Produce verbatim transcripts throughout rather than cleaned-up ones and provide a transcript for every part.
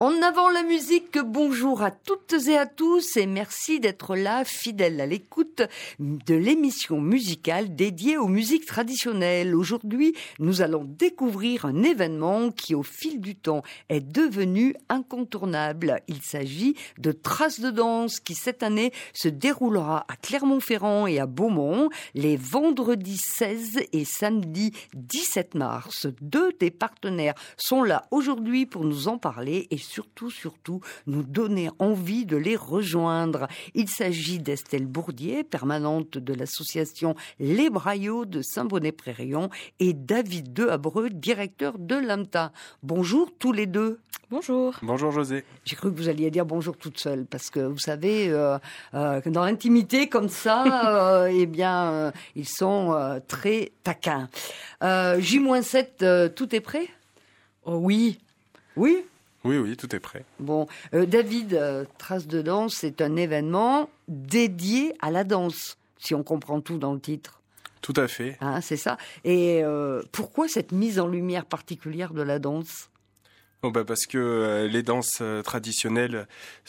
En avant la musique, bonjour à toutes et à tous et merci d'être là, fidèles à l'écoute de l'émission musicale dédiée aux musiques traditionnelles. Aujourd'hui, nous allons découvrir un événement qui, au fil du temps, est devenu incontournable. Il s'agit de Traces de danse qui, cette année, se déroulera à Clermont-Ferrand et à Beaumont les vendredis seize et samedi dix-sept mars. Deux des partenaires sont là aujourd'hui pour nous en parler et surtout, surtout, nous donner envie de les rejoindre. Il s'agit d'Estelle Bourdier, permanente de l'association Les Braillots de Saint-Bonnet-Près-Rayon, et David Dehabreux, directeur de l'A M T A. Bonjour tous les deux. Bonjour. Bonjour José. J'ai cru que vous alliez dire bonjour toute seule, parce que vous savez, euh, euh, dans l'intimité comme ça, euh, eh bien, euh, ils sont euh, très taquins. Euh, J sept, euh, tout est prêt ? Oh oui. Oui ? Oui, oui, tout est prêt. Bon, euh, David, euh, Traces de danse, c'est un événement dédié à la danse, si on comprend tout dans le titre. Tout à fait. Hein, c'est ça. Et euh, pourquoi cette mise en lumière particulière de la danse ? Oh bah parce que euh, les danses euh, traditionnelles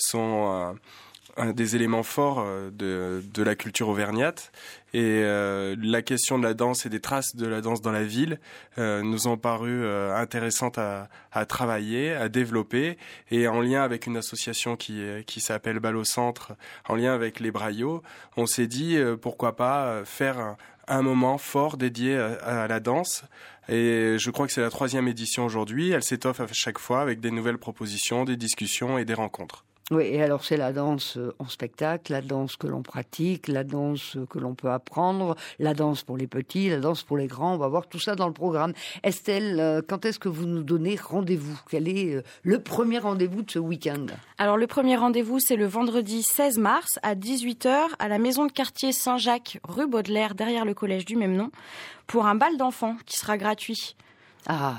sont euh, un des éléments forts euh, de, de la culture auvergnate. Et euh, la question de la danse et des traces de la danse dans la ville euh, nous ont paru euh, intéressantes à, à travailler, à développer. Et en lien avec une association qui, qui s'appelle Bal au Centre, en lien avec les Braillots, on s'est dit euh, pourquoi pas faire un, un moment fort dédié à, à la danse. Et je crois que c'est la troisième édition aujourd'hui. Elle s'étoffe à chaque fois avec des nouvelles propositions, des discussions et des rencontres. Oui, et alors c'est la danse en spectacle, la danse que l'on pratique, la danse que l'on peut apprendre, la danse pour les petits, la danse pour les grands. On va voir tout ça dans le programme. Estelle, quand est-ce que vous nous donnez rendez-vous ? Quel est le premier rendez-vous de ce week-end ? Alors le premier rendez-vous, c'est le vendredi seize mars à dix-huit heures à la maison de quartier Saint-Jacques, rue Baudelaire, derrière le collège du même nom, pour un bal d'enfants qui sera gratuit. Ah,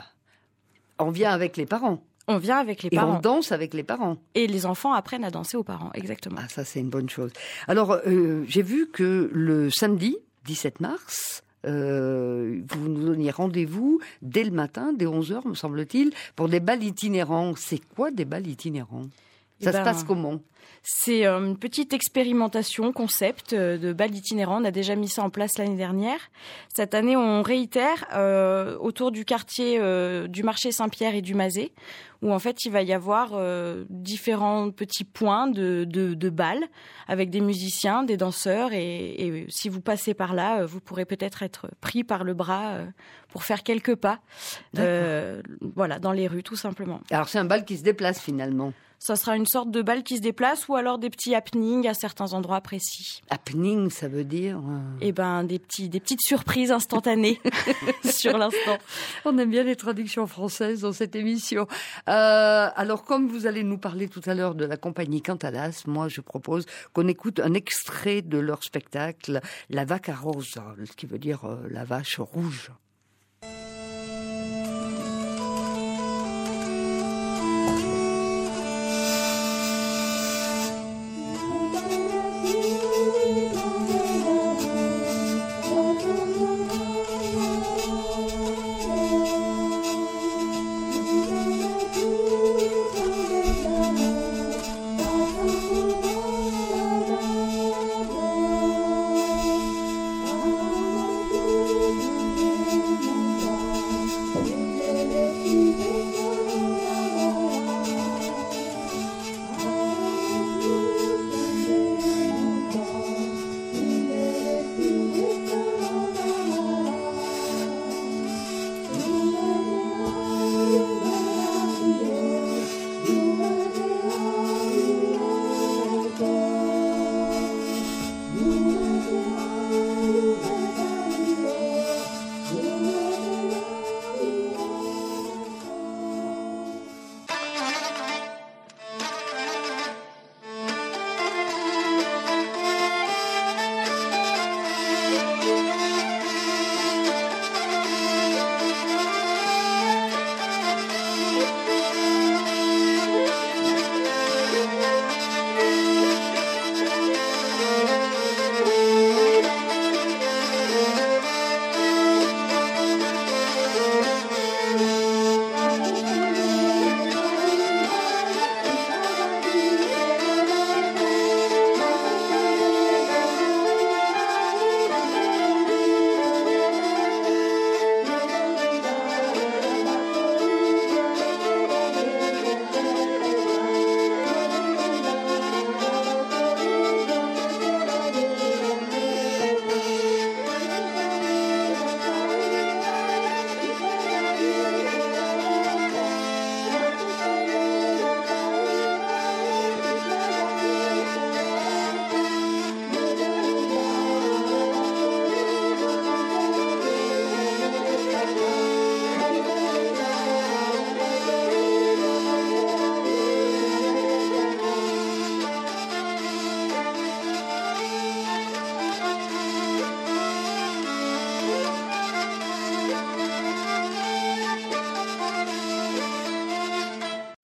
on vient avec les parents ? On vient avec les parents. Et on danse avec les parents. Et les enfants apprennent à danser aux parents, exactement. Ah, ça, c'est une bonne chose. Alors, euh, j'ai vu que le samedi dix-sept mars, euh, vous nous donniez rendez-vous dès le matin, dès onze heures, me semble-t-il, pour des bals itinérants. C'est quoi des bals itinérants ? Ça Eh ben, se passe comment ? C'est une petite expérimentation, concept de bal itinérant. On a déjà mis ça en place l'année dernière. Cette année, on réitère euh, autour du quartier euh, du marché Saint-Pierre et du Mazet, où en fait, il va y avoir euh, différents petits points de, de, de bal avec des musiciens, des danseurs. Et, et si vous passez par là, vous pourrez peut-être être pris par le bras euh, pour faire quelques pas euh, voilà, dans les rues, tout simplement. Alors, c'est un bal qui se déplace finalement. Ça sera une sorte de bal qui se déplace ou alors des petits happenings à certains endroits précis. Happening, ça veut dire euh... Eh ben, des petits, des petites surprises instantanées sur l'instant. On aime bien les traductions françaises dans cette émission. Euh, alors, comme vous allez nous parler tout à l'heure de la compagnie Cantadas, moi, je propose qu'on écoute un extrait de leur spectacle, La Vaca Rosa, ce qui veut dire euh, la vache rouge. Thank you.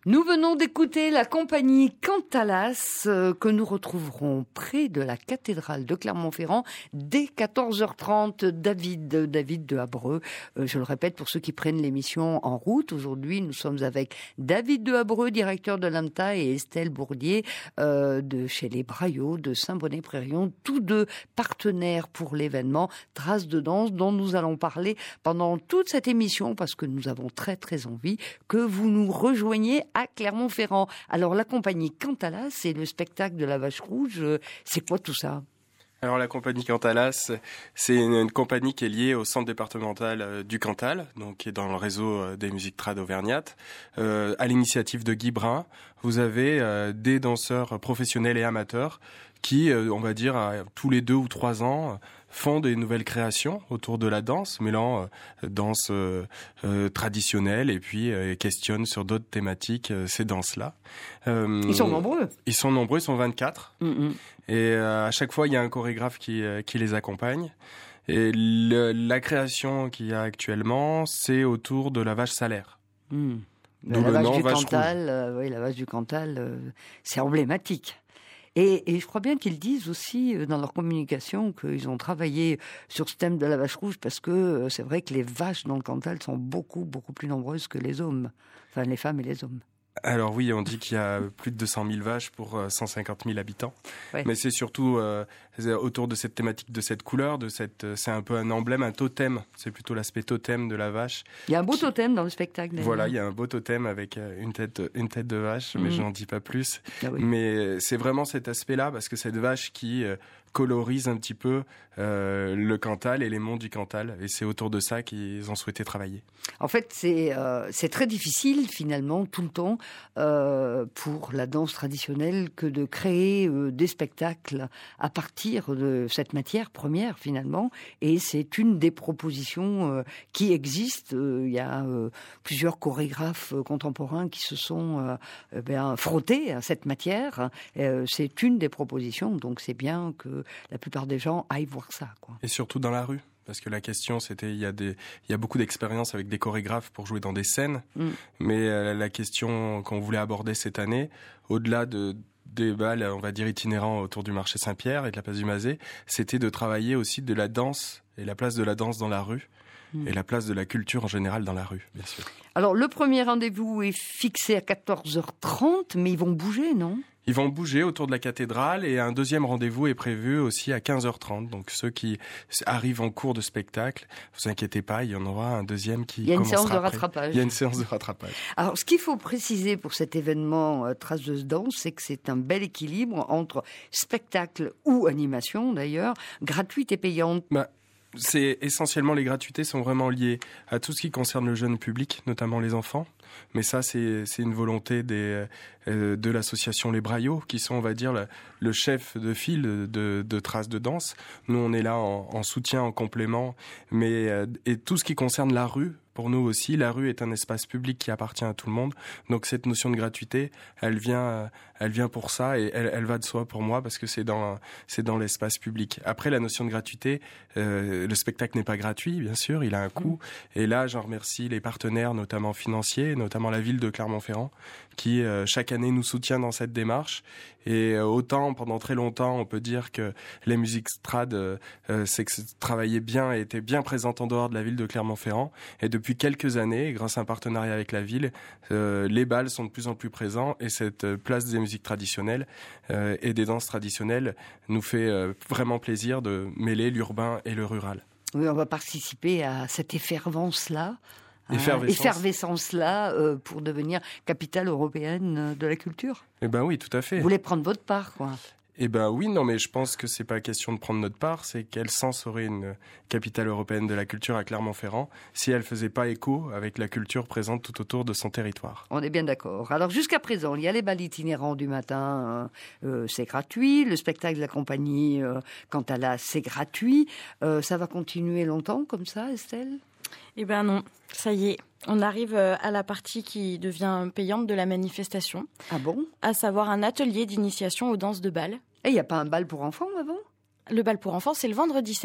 Nous venons d'écouter la compagnie Cantalas euh, que nous retrouverons près de la cathédrale de Clermont-Ferrand dès quatorze heures trente. David, David de Habreux, euh, je le répète pour ceux qui prennent l'émission en route. Aujourd'hui, nous sommes avec David de Habreux, directeur de l'A M T A, et Estelle Bourdier euh, de chez les Braillots de Saint-Bonnet-Prérion, tous deux partenaires pour l'événement Traces de danse dont nous allons parler pendant toute cette émission parce que nous avons très très envie que vous nous rejoigniez à Clermont-Ferrand. Alors la compagnie Cantalas, c'est le spectacle de la Vache Rouge, c'est quoi tout ça ? Alors la compagnie Cantalas, c'est une, une compagnie qui est liée au centre départemental euh, du Cantal, donc qui est dans le réseau euh, des musiques trad auvergnates. Euh, à l'initiative de Guy Brun, vous avez euh, des danseurs professionnels et amateurs qui, euh, on va dire, à, tous les deux ou trois ans, euh, font des nouvelles créations autour de la danse, mêlant euh, danse euh, euh, traditionnelle et puis euh, questionnent sur d'autres thématiques euh, ces danses-là. Euh, ils sont nombreux. Ils sont nombreux, ils sont vingt-quatre. Mm-hmm. Et euh, à chaque fois, il y a un chorégraphe qui, euh, qui les accompagne. Et le, la création qu'il y a actuellement, c'est autour de la vache salaire. Mm. La, la vache du Cantal, euh, oui, la vache du Cantal, euh, c'est emblématique. Et, et je crois bien qu'ils disent aussi dans leur communication qu'ils ont travaillé sur ce thème de la vache rouge parce que c'est vrai que les vaches dans le Cantal sont beaucoup, beaucoup plus nombreuses que les hommes. Enfin, les femmes et les hommes. Alors oui, on dit qu'il y a plus de deux cent mille vaches pour cent cinquante mille habitants. Ouais. Mais c'est surtout euh, autour de cette thématique, de cette couleur, de cette, c'est un peu un emblème, un totem. C'est plutôt l'aspect totem de la vache. Il y a un beau qui... totem dans le spectacle. D'ailleurs. Voilà, il y a un beau totem avec une tête, une tête de vache, mmh. mais je n'en dis pas plus. Ah oui. Mais c'est vraiment cet aspect-là, parce que cette vache qui euh, colorise un petit peu euh, le Cantal et les monts du Cantal. Et c'est autour de ça qu'ils ont souhaité travailler. En fait, c'est, euh, c'est très difficile, finalement, tout le temps, euh, pour la danse traditionnelle, que de créer euh, des spectacles à partir de cette matière première, finalement. Et c'est une des propositions euh, qui existent. Euh, il y a euh, plusieurs chorégraphes euh, contemporains qui se sont euh, euh, ben, frottés à cette matière. Euh, c'est une des propositions, donc c'est bien que la plupart des gens aillent voir ça, quoi. Et surtout dans la rue. Parce que la question, c'était, il y a des, il y a beaucoup d'expériences avec des chorégraphes pour jouer dans des scènes. Mm. Mais euh, la question qu'on voulait aborder cette année, au-delà de, des balles, on va dire, itinérants autour du marché Saint-Pierre et de la place du Mazet, c'était de travailler aussi de la danse et la place de la danse dans la rue. Mm. Et la place de la culture en général dans la rue, bien sûr. Alors, le premier rendez-vous est fixé à quatorze heures trente, mais ils vont bouger, non ? Ils vont bouger autour de la cathédrale et un deuxième rendez-vous est prévu aussi à quinze heures trente. Donc ceux qui arrivent en cours de spectacle, ne vous inquiétez pas, il y en aura un deuxième qui commencera. Il y a une séance de après. rattrapage. Il y a une séance de rattrapage. Alors ce qu'il faut préciser pour cet événement euh, Traces de danse, c'est que c'est un bel équilibre entre spectacle ou animation d'ailleurs, gratuite et payante. Bah, c'est essentiellement, les gratuités sont vraiment liées à tout ce qui concerne le jeune public, notamment les enfants. Mais ça, c'est, c'est une volonté des, euh, de l'association Les Braillots, qui sont, on va dire, le, le chef de file de, de Traces de danse. Nous, on est là en, en soutien, en complément. Mais, euh, et tout ce qui concerne la rue, pour nous aussi, la rue est un espace public qui appartient à tout le monde. Donc cette notion de gratuité, elle vient, elle vient pour ça et elle, elle va de soi pour moi parce que c'est dans, c'est dans l'espace public. Après, la notion de gratuité, euh, le spectacle n'est pas gratuit, bien sûr, il a un coût. Et là, j'en remercie les partenaires, notamment financiers, notamment la ville de Clermont-Ferrand, qui euh, chaque année nous soutient dans cette démarche. Et euh, autant, pendant très longtemps, on peut dire que les musiques trad, euh, c'est que travaillaient bien et étaient bien présentes en dehors de la ville de Clermont-Ferrand. Et depuis quelques années, grâce à un partenariat avec la ville, euh, les bals sont de plus en plus présents et cette euh, place des musiques traditionnelles euh, et des danses traditionnelles nous fait euh, vraiment plaisir de mêler l'urbain et le rural. Oui, on va participer à cette effervescence-là. Effervescence. Effervescence-là euh, pour devenir capitale européenne de la culture. Eh ben oui, tout à fait. Vous voulez prendre votre part, quoi. Eh ben oui, non, mais je pense que c'est pas question de prendre notre part, c'est quel sens aurait une capitale européenne de la culture à Clermont-Ferrand si elle faisait pas écho avec la culture présente tout autour de son territoire. On est bien d'accord. Alors jusqu'à présent, il y a les bals itinérants du matin, euh, c'est gratuit. Le spectacle de la compagnie euh, Cantalas, c'est gratuit. Euh, ça va continuer longtemps comme ça, Estelle ? Eh ben non, ça y est. On arrive à la partie qui devient payante de la manifestation. Ah bon ? À savoir un atelier d'initiation aux danses de bal. Et il n'y a pas un bal pour enfants avant ? Le bal pour enfants, c'est le vendredi seize.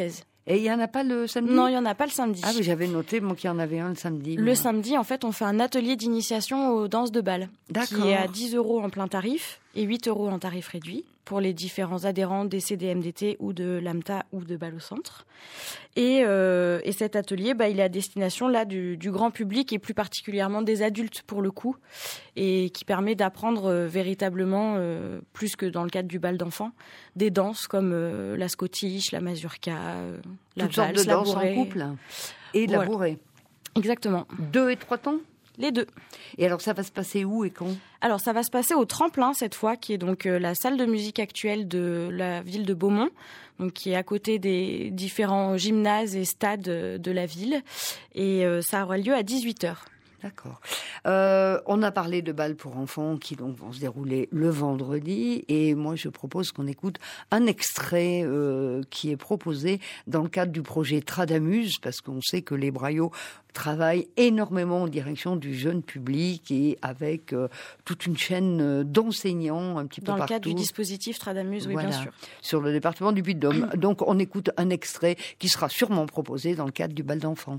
Et il n'y en a pas le samedi ? Non, il n'y en a pas le samedi. Ah oui, j'avais noté, moi, qu'il y en avait un le samedi. Le moi. samedi, en fait, on fait un atelier d'initiation aux danses de bal. D'accord. Qui est à dix euros en plein tarif et huit euros en tarif réduit pour les différents adhérents des C D M D T ou de l'AMTA ou de Bal au Centre. Et, euh, et cet atelier, bah, il est à destination là, du, du grand public et plus particulièrement des adultes pour le coup, et qui permet d'apprendre euh, véritablement, euh, plus que dans le cadre du bal d'enfants, des danses comme euh, la scottiche, la mazurka, euh, la Toutes valse, sortes de la danses bourrée. en couple et de la Voilà. bourrée. Exactement. Deux et trois temps ? Les deux. Et alors, ça va se passer où et quand ? Alors, ça va se passer au Tremplin cette fois, qui est donc euh, la salle de musique actuelle de la ville de Beaumont, donc qui est à côté des différents gymnases et stades euh, de la ville. Et euh, ça aura lieu à dix-huit heures. D'accord. Euh, on a parlé de bals pour enfants qui donc vont se dérouler le vendredi, et moi je propose qu'on écoute un extrait euh, qui est proposé dans le cadre du projet Tradamuse, parce qu'on sait que les Braillots travaillent énormément en direction du jeune public et avec euh, toute une chaîne d'enseignants un petit peu Dans le partout. cadre du dispositif Tradamuse, oui, Voilà, bien sûr. sur le département du Puy-de-Dôme. Donc on écoute un extrait qui sera sûrement proposé dans le cadre du bal d'enfants.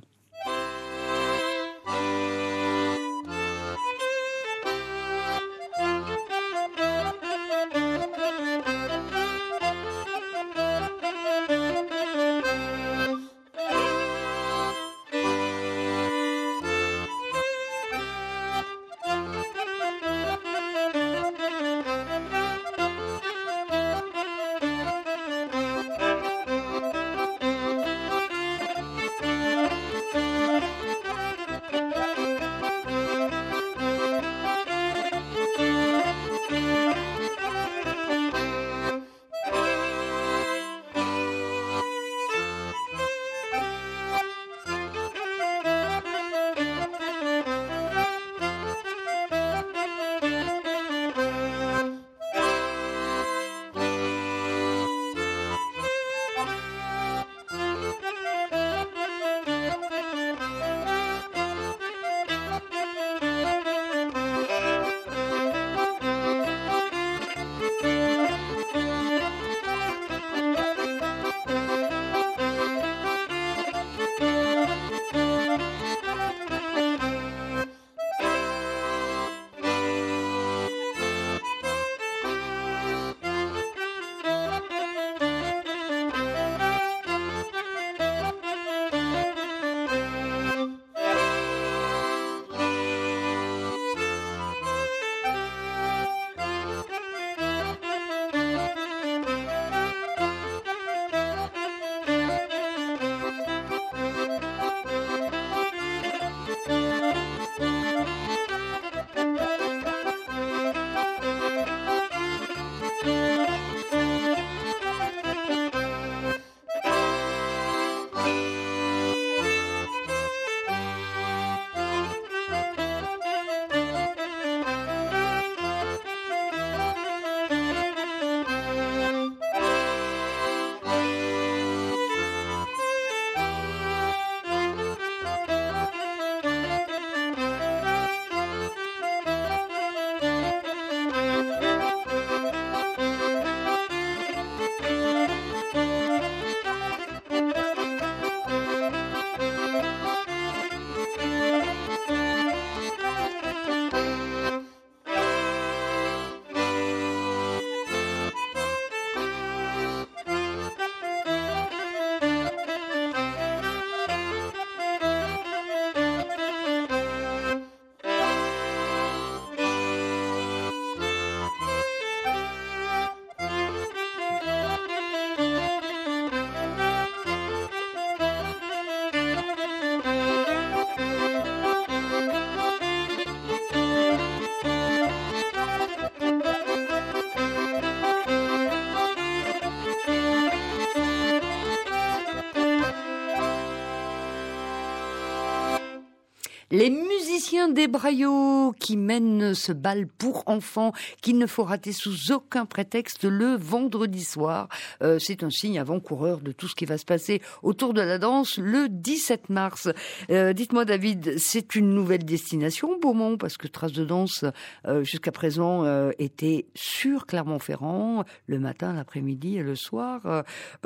Les musiciens musiciens des Braillots qui mènent ce bal pour enfants qu'il ne faut rater sous aucun prétexte le vendredi soir. Euh, c'est un signe avant-coureur de tout ce qui va se passer autour de la danse le dix-sept mars. Euh, dites-moi David, c'est une nouvelle destination Beaumont, parce que Traces de danse euh, jusqu'à présent euh, était sur Clermont-Ferrand, le matin, l'après-midi et le soir.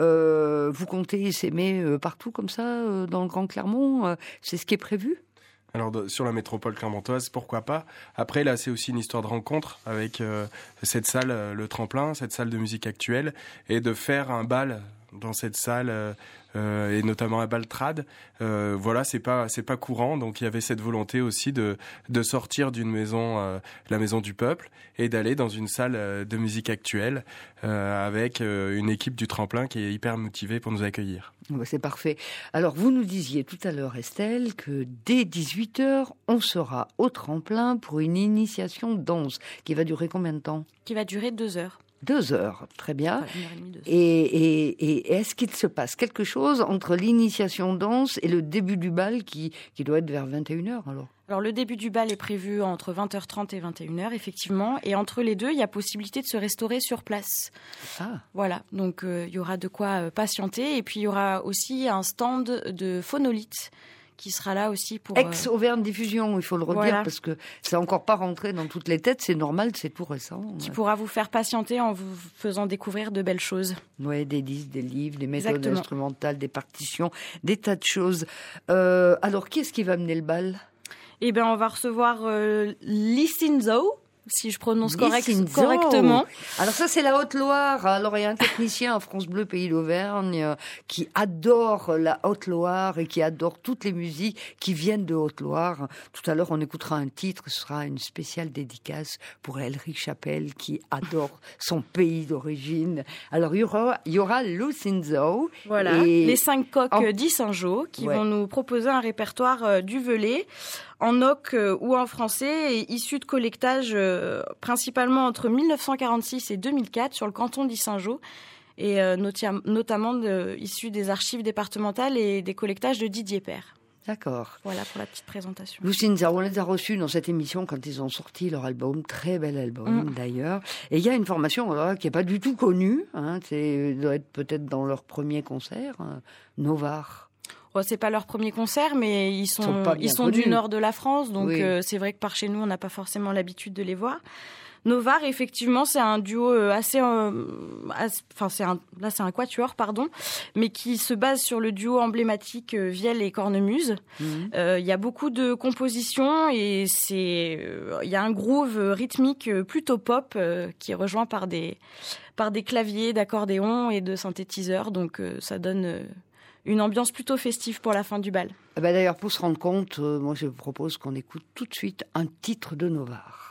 Euh, vous comptez s'aimer euh, partout comme ça euh, dans le Grand Clermont, euh, c'est ce qui est prévu? Alors de, sur la métropole clermontoise, pourquoi pas. Après là, c'est aussi une histoire de rencontre avec euh, cette salle, euh, le Tremplin, cette salle de musique actuelle, et de faire un bal dans cette salle, euh, euh, et notamment un bal trad. Euh, voilà, c'est pas c'est pas courant, donc il y avait cette volonté aussi de de sortir d'une maison, euh, la maison du peuple, et d'aller dans une salle euh, de musique actuelle euh, avec euh, une équipe du Tremplin qui est hyper motivée pour nous accueillir. C'est parfait. Alors, vous nous disiez tout à l'heure, Estelle, que dès dix-huit heures, on sera au Tremplin pour une initiation danse qui va durer combien de temps? Qui va durer deux heures. Deux heures, très bien. Enfin, une heure et demie, deux heures. Et, et, et est-ce qu'il se passe quelque chose entre l'initiation danse et le début du bal qui, qui doit être vers vingt et une heures alors? Alors le début du bal est prévu entre vingt heures trente et vingt et une heures, effectivement. Et entre les deux, il y a possibilité de se restaurer sur place. Ah. Voilà, donc euh, il y aura de quoi euh, patienter. Et puis il y aura aussi un stand de phonolite qui sera là aussi pour... Ex-Auvergne Diffusion, il faut le redire, voilà. Parce que c'est encore pas rentré dans toutes les têtes, c'est normal, c'est tout récent. Qui ouais. pourra vous faire patienter en vous faisant découvrir de belles choses. Oui, des disques, des livres, des méthodes Exactement. instrumentales, des partitions, des tas de choses. Euh, alors, qui est-ce qui va mener le bal? Eh bien, on va recevoir euh, Lisinzo, si je prononce correct, Lisinzo. correctement. Alors ça, c'est la Haute-Loire. Alors, il y a un technicien à France Bleu Pays d'Auvergne euh, qui adore la Haute-Loire et qui adore toutes les musiques qui viennent de Haute-Loire. Tout à l'heure, on écoutera un titre, ce sera une spéciale dédicace pour Elric Chapelle qui adore son pays d'origine. Alors, il y aura, il y aura Lisinzo. Voilà, et... les cinq coqs en... d'Issingeau qui ouais. vont nous proposer un répertoire euh, du Velay en oc euh, ou en français, et issu de collectage euh, principalement entre mille neuf cent quarante-six et deux mille quatre sur le canton d'Issingeau, et euh, notia- notamment de, issu des archives départementales et des collectages de Didier Père. D'accord. Voilà pour la petite présentation. Lisinzo, on les a reçus dans cette émission quand ils ont sorti leur album, très bel album mmh. d'ailleurs. Et il y a une formation alors, qui n'est pas du tout connue, hein, c'est doit être peut-être dans leur premier concert, hein, Novar. Oh, c'est pas leur premier concert, mais ils sont, sont ils sont du nord de la France, donc oui. euh, c'est vrai que par chez nous, on n'a pas forcément l'habitude de les voir. Novar, effectivement, c'est un duo assez, euh, assez enfin c'est un, là c'est un quatuor, pardon, mais qui se base sur le duo emblématique euh, Vielle et Cornemuse. Il mmh. euh, y a beaucoup de compositions et c'est, il euh, y a un groove rythmique plutôt pop euh, qui est rejoint par des, par des claviers, d'accordéon et de synthétiseurs, donc euh, ça donne euh, une ambiance plutôt festive pour la fin du bal. Eh ben d'ailleurs, pour se rendre compte, euh, moi je vous propose qu'on écoute tout de suite un titre de Novar.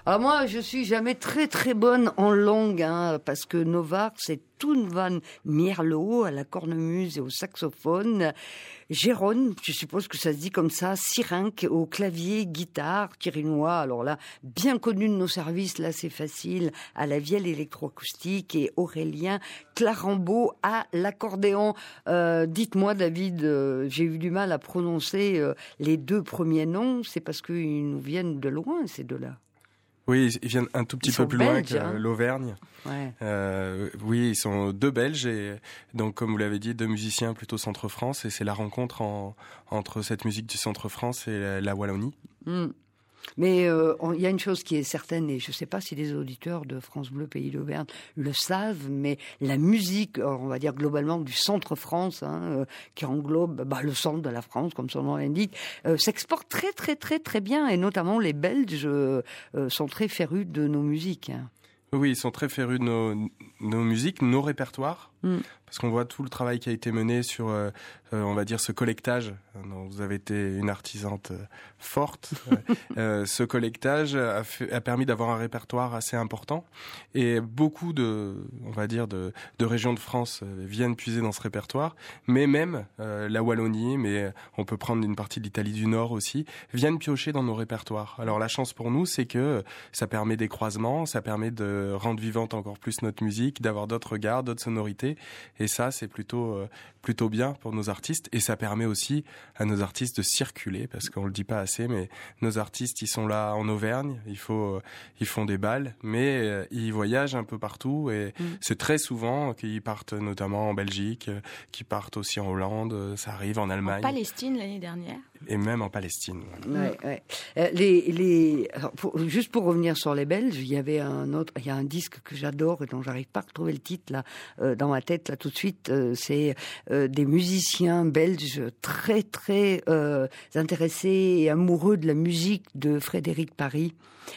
Alors moi, je suis jamais très très bonne en langue, hein, parce que Novare, c'est Toon van Mierlo à la cornemuse et au saxophone, Jérôme, je suppose que ça se dit comme ça, Sirinck au clavier, guitare, Thierry-Noix, alors là, bien connu de nos services, là c'est facile, à la vielle électroacoustique, et Aurélien Clarambeau à l'accordéon. Euh, dites-moi David, euh, j'ai eu du mal à prononcer euh, les deux premiers noms, c'est parce qu'ils nous viennent de loin ces deux-là. Oui, ils viennent un tout petit ils peu plus belges, loin que hein. l'Auvergne. Ouais. Euh, oui, ils sont deux Belges et donc, comme vous l'avez dit, deux musiciens plutôt Centre-France, et c'est la rencontre en, entre cette musique du Centre-France et la, la Wallonie. Mm. Mais il euh, y a une chose qui est certaine, et je ne sais pas si les auditeurs de France Bleu Pays d'Auvergne le savent, mais la musique, on va dire globalement du Centre-France, hein, euh, qui englobe bah, le centre de la France, comme son nom l'indique, euh, s'exporte très très très très bien, et notamment les Belges euh, euh, sont très férus de nos musiques. Hein. Oui, ils sont très férus de nos, nos musiques, nos répertoires, mm. parce qu'on voit tout le travail qui a été mené sur, euh, euh, on va dire, ce collectage. Donc, vous avez été une artisante euh, forte. euh, ce collectage a, fait, a permis d'avoir un répertoire assez important, et beaucoup de, on va dire, de, de régions de France euh, viennent puiser dans ce répertoire, mais même euh, la Wallonie, mais on peut prendre une partie de l'Italie du Nord aussi, viennent piocher dans nos répertoires. Alors la chance pour nous, c'est que ça permet des croisements, ça permet de rendre vivante encore plus notre musique, d'avoir d'autres regards, d'autres sonorités, et ça c'est plutôt euh, plutôt bien pour nos artistes, et ça permet aussi à nos artistes de circuler, parce qu'on le dit pas assez, mais nos artistes ils sont là en Auvergne, il faut euh, ils font des balles, mais euh, ils voyagent un peu partout, et mmh. c'est très souvent qu'ils partent notamment en Belgique, euh, qu'ils partent aussi en Hollande, euh, ça arrive en Allemagne, en Palestine l'année dernière, et même en Palestine. Voilà. Ouais, ouais. Euh, les les alors pour, juste pour revenir sur les Belges, il y avait un autre, il y a un disque que j'adore et dont j'arrive pas à retrouver le titre là euh, dans ma tête là tout de suite. Euh, c'est euh, des musiciens belges très très euh, intéressés et amoureux de la musique de Frédéric Paris.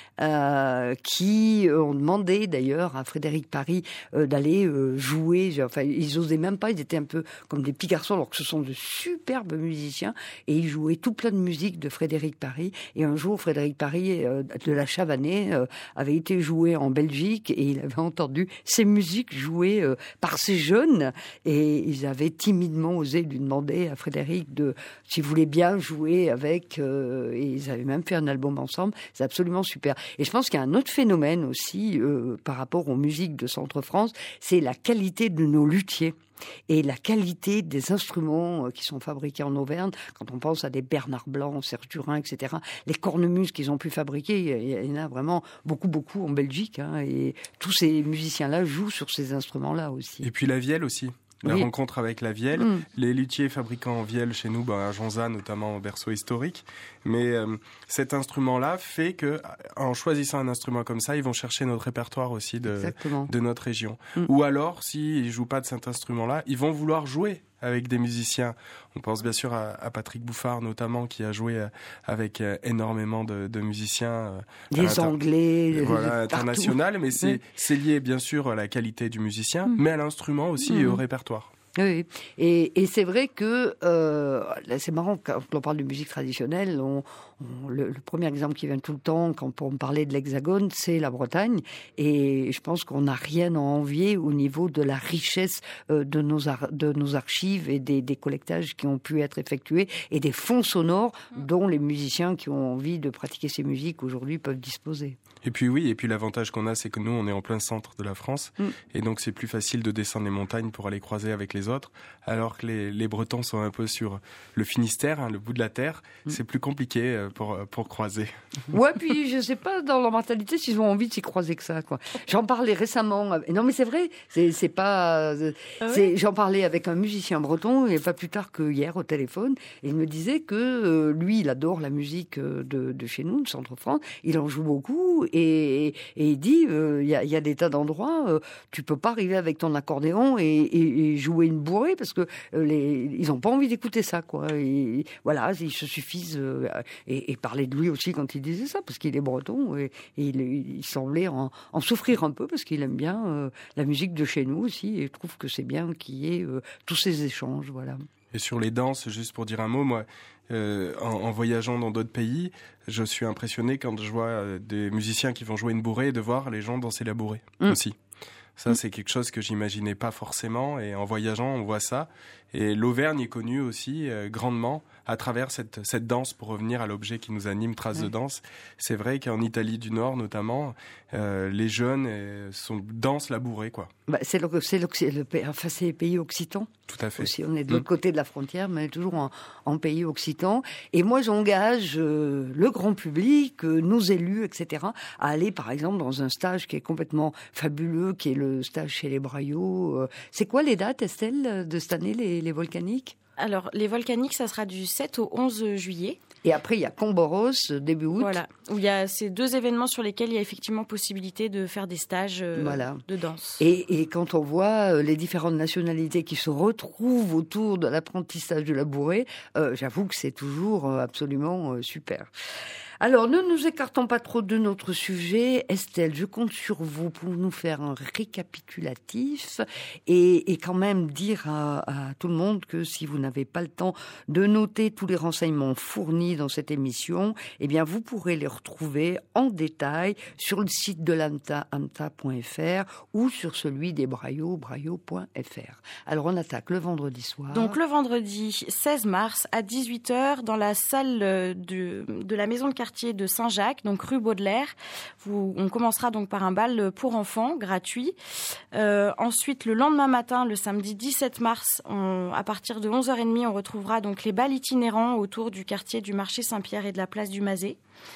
Euh, qui ont demandé d'ailleurs à Frédéric Paris euh, d'aller euh, jouer. Enfin, ils osaient même pas. Ils étaient un peu comme des petits garçons, alors que ce sont de superbes musiciens. Et ils jouaient tout plein de musique de Frédéric Paris. Et un jour, Frédéric Paris euh, de la Chavanais euh, avait été joué en Belgique, et il avait entendu ces musiques jouées euh, par ces jeunes. Et ils avaient timidement osé lui demander à Frédéric de s'il voulait bien jouer avec. Euh, et ils avaient même fait un album ensemble. C'est absolument super. Et je pense qu'il y a un autre phénomène aussi euh, par rapport aux musiques de Centre-France, c'est la qualité de nos luthiers et la qualité des instruments qui sont fabriqués en Auvergne. Quand on pense à des Bernard Blanc, Serge Durin, et cetera, les cornemuses qu'ils ont pu fabriquer, il y en a vraiment beaucoup, beaucoup en Belgique. Hein, et tous ces musiciens-là jouent sur ces instruments-là aussi. Et puis la vielle aussi. La oui. rencontre avec la vielle. Mmh. Les luthiers fabricants en vielle chez nous, ben, à Jonza notamment, au berceau historique. Mais euh, cet instrument-là fait que, en choisissant un instrument comme ça, ils vont chercher notre répertoire aussi de, de notre région. Mmh. Ou alors, s'ils ne jouent pas de cet instrument-là, ils vont vouloir jouer avec des musiciens. On pense bien sûr à, à Patrick Bouffard notamment, qui a joué avec euh, énormément de, de musiciens. Euh, des Anglais, voilà, international, mais c'est, oui. c'est lié bien sûr à la qualité du musicien, mmh. mais à l'instrument aussi mmh. et au répertoire. Oui, et, et c'est vrai que euh, c'est marrant quand on parle de musique traditionnelle. On, on, le, le premier exemple qui vient tout le temps quand on parlait de l'Hexagone, c'est la Bretagne, et je pense qu'on n'a rien à envier au niveau de la richesse euh, de nos ar- de nos archives et des, des collectages qui ont pu être effectués et des fonds sonores dont les musiciens qui ont envie de pratiquer ces musiques aujourd'hui peuvent disposer. Et puis oui, et puis l'avantage qu'on a, c'est que nous, on est en plein centre de la France, mm. et donc c'est plus facile de descendre les montagnes pour aller croiser avec les autres, alors que les, les Bretons sont un peu sur le Finistère, hein, le bout de la terre, mm. c'est plus compliqué pour, pour croiser. Ouais, puis je sais pas dans leur mentalité s'ils ont envie de s'y croiser que ça, quoi. J'en parlais récemment, non mais c'est vrai, c'est, c'est pas... Ah c'est, oui j'en parlais avec un musicien breton, et pas plus tard que hier au téléphone, et il me disait que euh, lui, il adore la musique de, de chez nous, de Centre-France, il en joue beaucoup, Et, et, et il dit, il euh, y, a, y a des tas d'endroits, euh, tu peux pas arriver avec ton accordéon et, et, et jouer une bourrée parce que euh, les, ils ont pas envie d'écouter ça, quoi. Et, voilà, ils se suffisent. Euh, et, et parler de lui aussi quand il disait ça, parce qu'il est breton et, et il, il semblait en, en souffrir un peu parce qu'il aime bien euh, la musique de chez nous aussi, et je trouve que c'est bien qu'il y ait euh, tous ces échanges, voilà. Et sur les danses, juste pour dire un mot, moi, euh, en, en voyageant dans d'autres pays, je suis impressionné quand je vois euh, des musiciens qui vont jouer une bourrée et de voir les gens danser la bourrée mmh. aussi. Ça, c'est quelque chose que j'imaginais pas forcément. Et en voyageant, on voit ça. Et l'Auvergne est connue aussi euh, grandement à travers cette, cette danse, pour revenir à l'objet qui nous anime, Traces oui. de danse. C'est vrai qu'en Italie du Nord, notamment, euh, les jeunes euh, sont, dansent la bourrée, quoi. Bah, c'est, le, c'est, le, le, enfin, c'est les pays occitans. Tout à fait. Aussi, on est de l'autre mmh. côté de la frontière, mais toujours en, en pays occitans. Et moi, j'engage euh, le grand public, euh, nos élus, et cetera, à aller, par exemple, dans un stage qui est complètement fabuleux, qui est le stage chez les Braillots. Euh, c'est quoi les dates, Estelle, de cette année, les, les volcaniques ? Alors, les volcaniques, ça sera du sept au onze juillet. Et après, il y a Comboros, début août. Voilà, où il y a ces deux événements sur lesquels il y a effectivement possibilité de faire des stages euh, voilà. de danse. Et, et quand on voit les différentes nationalités qui se retrouvent autour de l'apprentissage de la bourrée, euh, j'avoue que c'est toujours absolument euh, super. Alors, ne nous écartons pas trop de notre sujet. Estelle, je compte sur vous pour nous faire un récapitulatif et, et quand même dire à, à tout le monde que si vous n'avez pas le temps de noter tous les renseignements fournis dans cette émission, eh bien, vous pourrez les retrouver en détail sur le site de l'A M T A, amta point f r, ou sur celui des Braillots, braillots point f r. Alors, on attaque le vendredi soir. Donc, le vendredi seize mars à dix-huit heures dans la salle de, de la maison de quartier de Saint-Jacques, donc rue Baudelaire. Vous, on commencera donc par un bal pour enfants, gratuit. Euh, ensuite, le lendemain matin, le samedi dix-sept mars, on, à partir de onze heures trente, on retrouvera donc les bals itinérants autour du quartier du marché Saint-Pierre et de la place du Mazet.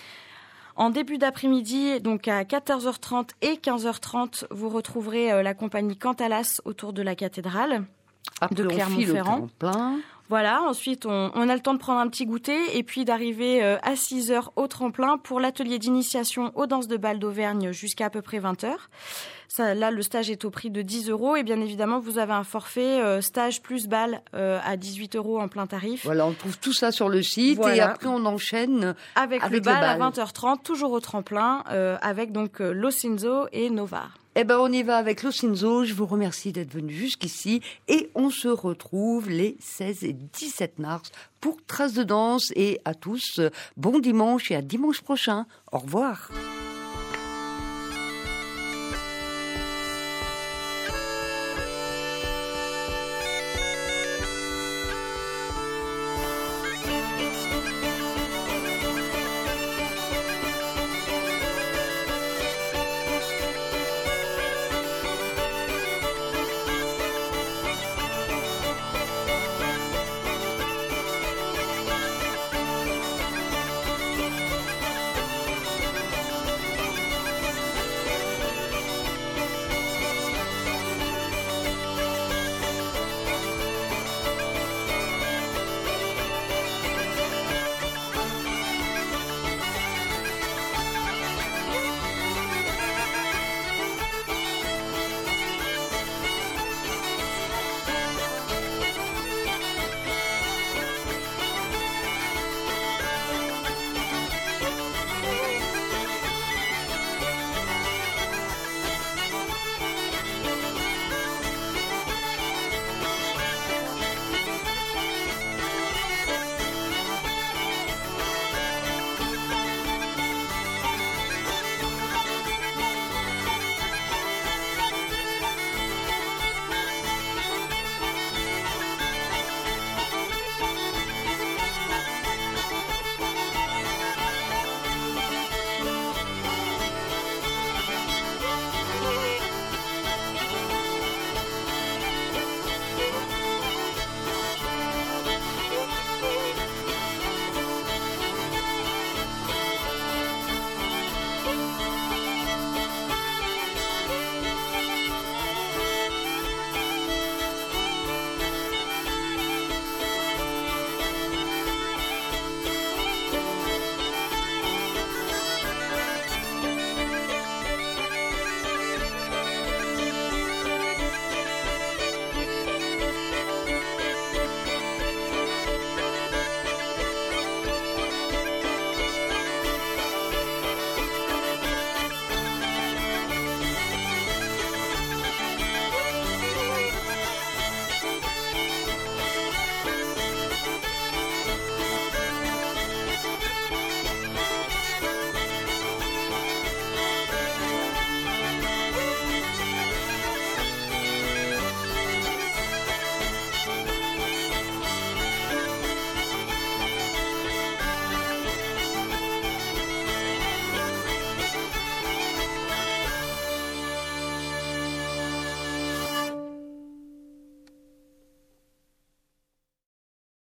En début d'après-midi, donc à quatorze heures trente et quinze heures trente, vous retrouverez euh, la compagnie Cantalas autour de la cathédrale Après, de Clermont-Ferrand. Voilà, ensuite on, on a le temps de prendre un petit goûter et puis d'arriver euh, à six heures au tremplin pour l'atelier d'initiation aux danses de bal d'Auvergne jusqu'à à peu près vingt heures. Ça, là, le stage est au prix de dix euros et bien évidemment, vous avez un forfait euh, stage plus bal euh, à dix-huit euros en plein tarif. Voilà, on trouve tout ça sur le site voilà. Et après on enchaîne avec, avec le, bal le bal à vingt heures trente, toujours au tremplin, euh, avec donc euh, Losinzo et Novar. Eh ben, on y va avec Losinzo. Je vous remercie d'être venu jusqu'ici et on se retrouve les seize et dix-sept mars pour Traces de danse et à tous, bon dimanche et à dimanche prochain. Au revoir.